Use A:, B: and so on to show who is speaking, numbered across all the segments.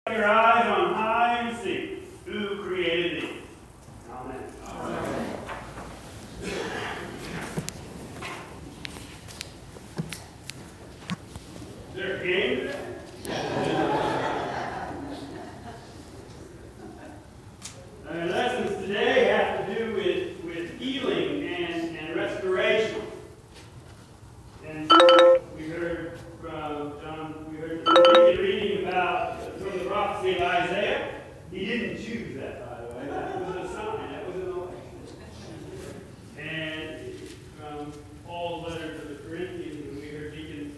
A: Your eyes on high and see who created these. Amen. Amen. Is there a game today? Our lessons today have to do with healing and restoration. And we heard from John, we heard the reading about from the prophecy of Isaiah. He didn't choose that, by the way. That was a sign. That was an election. And from Paul's letter to the Corinthians, we heard Deacon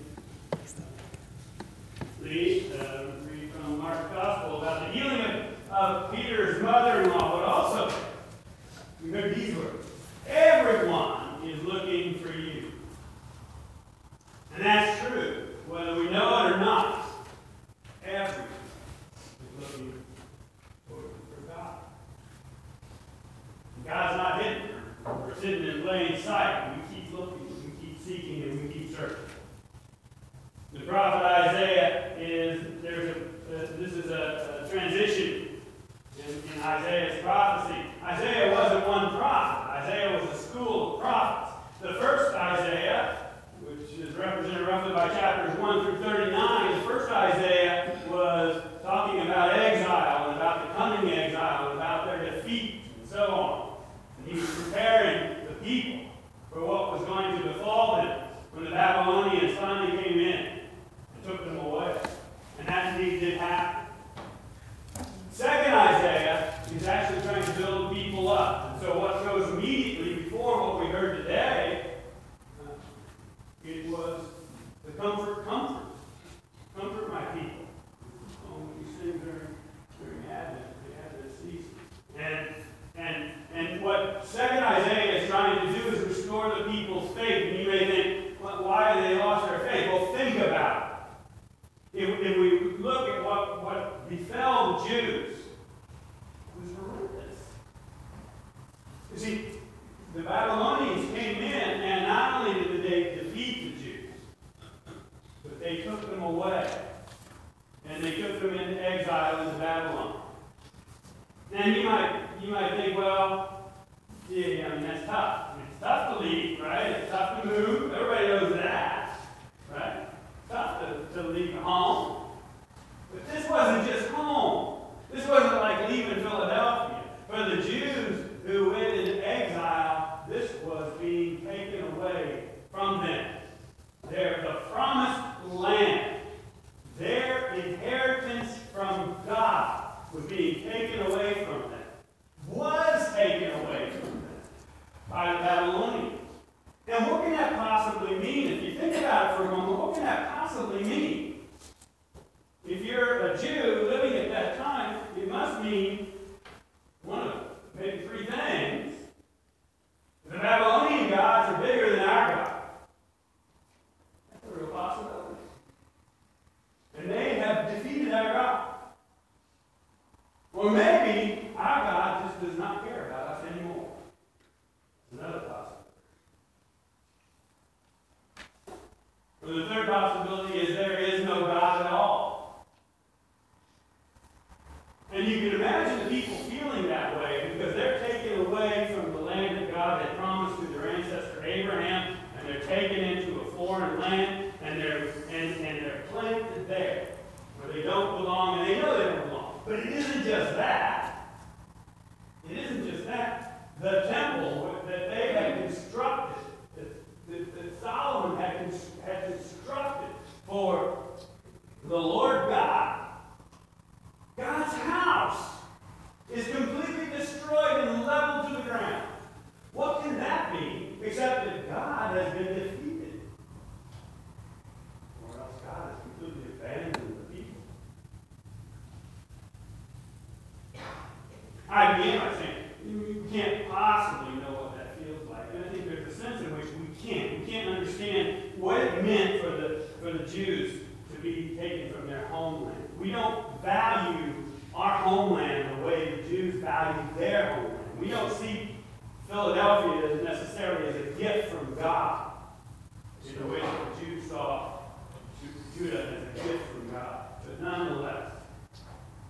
A: Lee read from Mark's Gospel about the healing of Peter's mother-in-law. But also, we heard these words. Everyone is looking for you. And that's true, whether we know it or not. Everyone is looking for God. And God's not hidden. We're sitting in plain sight. And we keep looking, we keep seeking, and we keep searching. The prophet Isaiah this is a transition in Isaiah's prophecy. Isaiah wasn't one prophet. Isaiah was a school of prophets. The first Isaiah, which is represented roughly by chapters 1 through 39, the first Isaiah was talking about exile and about the coming exile and about their defeat and so on. And he was preparing the people for what was going to befall them when the Babylonians finally came in and took them away. And that indeed did happen. Second Isaiah is actually trying to build people up. And so what goes immediately before what we heard today, it was the comfort my people. We sing during Advent, the Advent season. And what Second Isaiah is trying to do is restore the people's faith. And you may think, well, why have they lost their faith? Well, think about it. If we look at what befell the Jews, it was horrendous. You see, the Babylonians came in, and not only did they defeat the Jews, but they took them away. And they took them into exile into Babylon. And you might think, well, yeah, I mean, that's tough. I mean, it's tough to leave, right? It's tough to move. Everybody knows that, right? It's tough to leave home. But this wasn't just home. This wasn't like leaving Philadelphia. For the Jews who went into exile, this was being taken away from them. The promised land, their inheritance from God was being taken away from them. Was taken away from them by the Babylonians. And what can that possibly mean? If you think about it for a moment, what can that possibly mean? If you're a Jew living at that time, it must mean one of maybe three things. The Babylonian gods are bigger than our God. That's a real possibility. And they have defeated our God. Or maybe our God just does not care about us anymore. Another possibility. Or the third possibility is there is no God at all. And you can imagine the people feeling that way because they're taken away from the land that God had promised to their ancestor Abraham, and they're taken into a foreign land, and they're planted there where they don't belong, and they know they don't belong. But it isn't just that. It isn't just that. The temple that they had constructed, that Solomon had constructed for the Lord God, God's house is completely destroyed and leveled to the ground. What can that mean except that God has been defeated? Or else God has completely abandoned the people. I begin by saying, you can't possibly know what that feels like. And I think there's a sense in which we can't. We can't understand what it meant for the Jews to be taken from their homeland. We don't value our homeland the way the Jews value their homeland. We don't see Philadelphia as necessarily as a gift from God in the way that the Jews saw Judah as a gift from God. But nonetheless,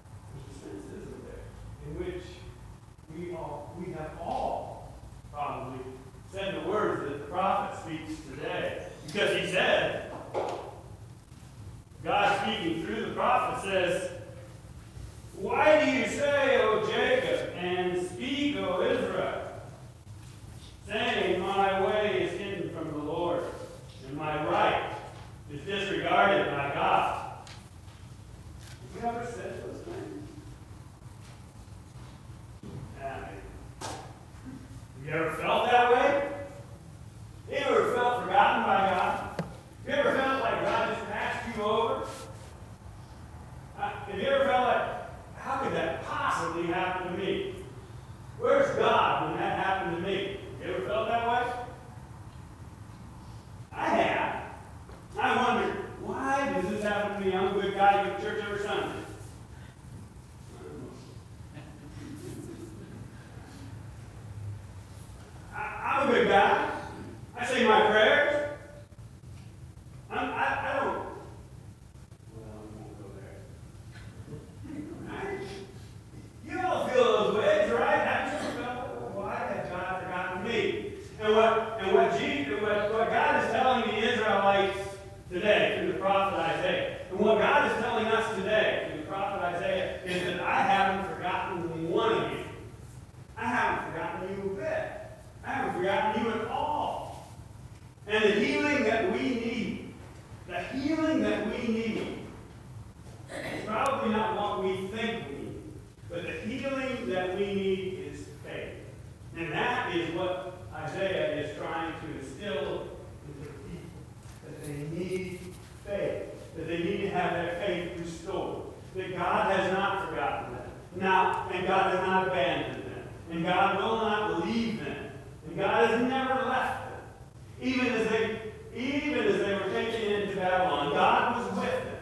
A: Why do you say, O Jacob, and speak, O Israel, saying, my way is hidden from the Lord, and my right is disregarded by God? Have you ever said those things? Have you ever felt that way? Have you ever felt forgotten by God? Have you ever felt like God just passed you over? Have you ever felt like, how could that possibly happen to me? Where's God when that happened to me? You ever felt that way? I have. I wonder, why does this happen to me? I'm a good guy, go to church every Sunday. I'm a good guy. I say my prayers. I don't. Well, I won't go there. Right? You all feel those ways, right? Haven't you felt, why has God forgotten me? And what God is telling the Israelites today through the prophet Isaiah, and what God is telling us today through the prophet Isaiah, is that I haven't forgotten one of you. I haven't forgotten you a bit. I haven't forgotten you at all. And the healing that we need, is probably not what we think we need, but the healing that we need is faith. And that is what Isaiah is trying to instill into the people, that they need faith, that they need to have their faith restored, that God has not forgotten them, and God has not abandoned them, and God will not leave them. And God has never left them. Even as they were taken into Babylon, God was with them.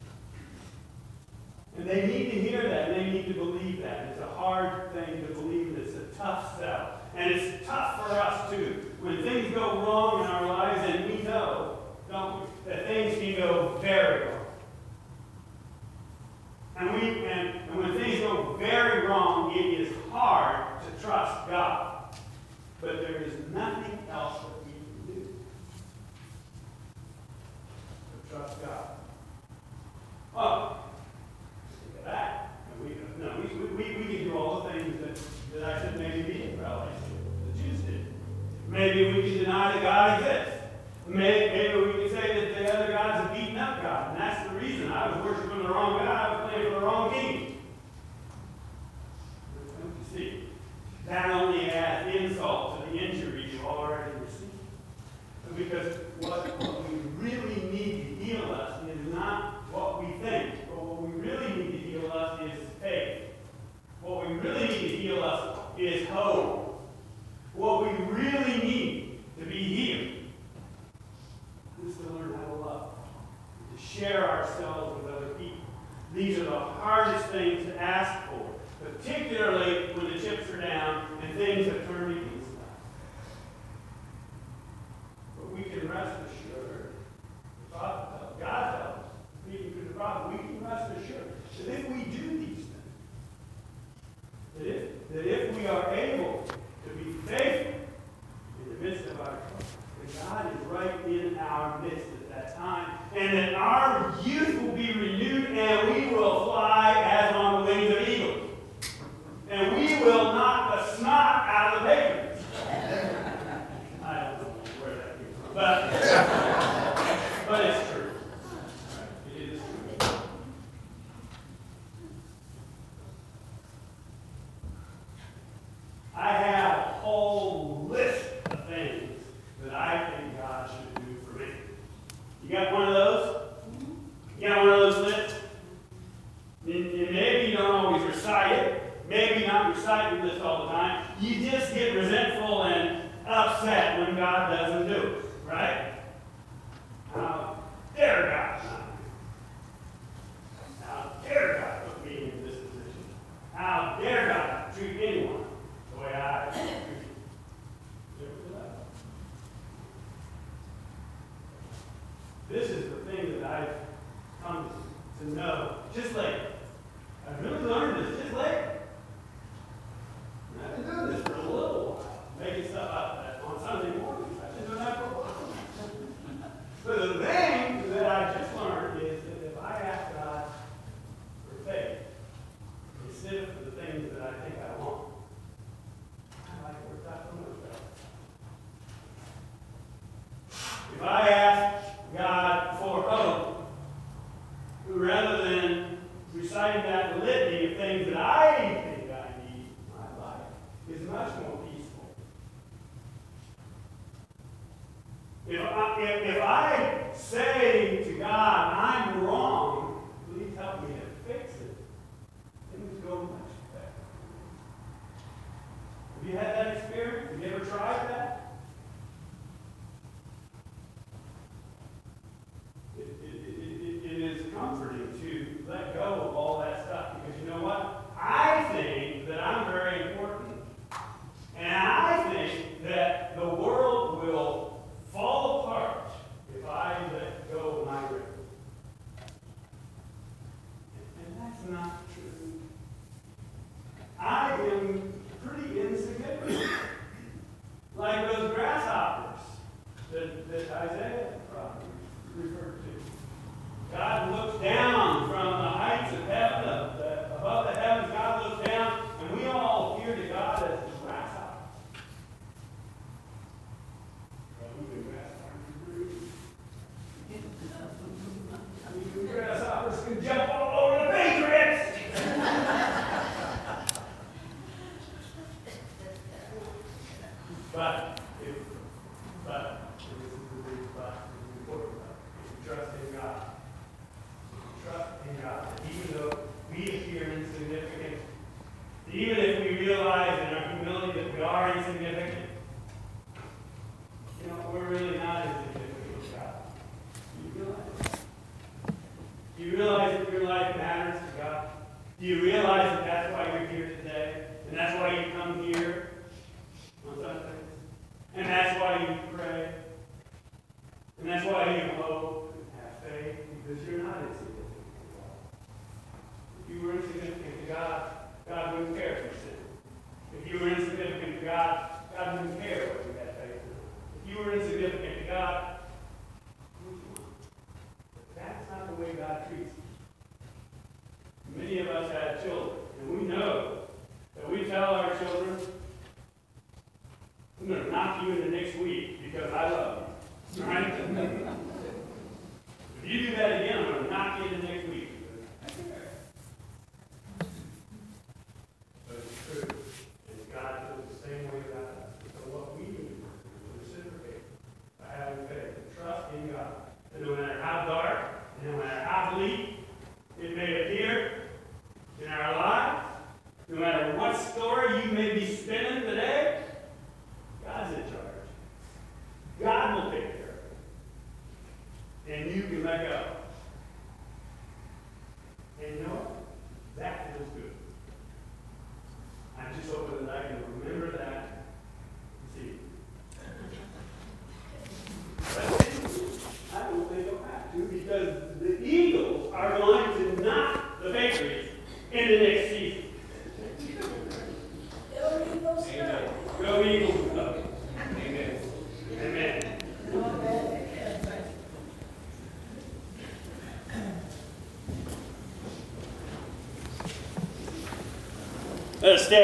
A: And they need to hear that, and they need to believe that. It's a hard thing to believe, and it's a tough sell. And it's tough for us too. When things go wrong in our lives, and we know, don't we, that things can go very wrong. And when things go very wrong, it is hard to trust God. But there is nothing else that we can do to trust God. Oh, look at that. We can do all the things that I said maybe the Israelites did, the Jews did. Maybe we can deny that God exists. Maybe we can say that the other gods have beaten up God, and that's the reason. I was worshiping the wrong God. I was playing for the wrong king. Don't you see? That only adds insult to the injury you already received. Because what we really need to heal us is not what we think, but what we really need to heal us is faith. What we really need to heal us is hope. What we really need to be healed is to learn how to love, to share ourselves with other people. These are the hardest things to ask for, particularly when the chips are down and things have turned against us. But we can rest assured, God tells us, speaking through the prophet, we can rest assured that if we do these things, that if we are able to be faithful in the midst of our trouble, that God is right in our midst at that time, and that our youth will be renewed, and we will fly as on the wings of eagles. And we will knock the snot out of the pavement. I don't know where that came from, but it's true. It is true. I have a whole list of things that I think God should do for me. You got one of those? You got one of those lists? And maybe you don't always recite it. Maybe not recite your list all the time. You just get resentful and upset when God doesn't do it, right? How dare God not do it? How dare God put me in this position? How dare God treat anyone the way I treat you? This is the thing that I've come to know just late. I've really learned this just late. I've been doing this for a little while, making stuff up on Sunday mornings. I've been doing that for a while. But the thing that I just that litany of things that I think I need in my life is much more peaceful. If I say to God, I'm wrong, please help me to fix it, things go much better. Have you had that experience? Have you ever tried that? It is comforting to let go of all that stuff, because you know what? I think that I'm very important. And I think that the world will fall apart if I let go of my record. And that's not true. I am pretty insignificant. Like those grasshoppers that Isaiah referred to. God looks down from the heights of heaven, above the heavens. God looks down, and we all appear to God as grasshoppers. Grasshoppers can jump all over the Patriots. But this is the big but, the important but, if you trust in God. Trust in God. Even though we appear insignificant, even if we realize in our humility that we are insignificant, we're really not insignificant to God. Do you realize that? Do you realize that your life matters to God? Do you realize that that's why you're here today? And that's why you come here on Sundays? And that's why you pray? And that's why you hope and have faith? Because you're not insignificant to God. If you were insignificant to God, God wouldn't care if you sinned. If you were insignificant to God, God wouldn't care whether you had faith or not. If you were insignificant to God, that's not the way God treats you. Many of us have children, and we know that we tell our children, I'm going to knock you into next week because I love you. Right? If you do that again, I'm going to knock you into next week. But it's true. And God does the same way about us. So what we need to reciprocate by having faith and trust in God. And no matter how dark, and no matter how bleak it may appear in our lives, no matter what story you may be spinning today, God's in charge. God will take care of it. And you can let go. And you know what? That feels good. I'm just hoping that I can remember that and see. But I don't think I'll have to, because the Eagles are going to knock the Patriots in the next season. Go Eagles. Amen. Amen. Let us stand.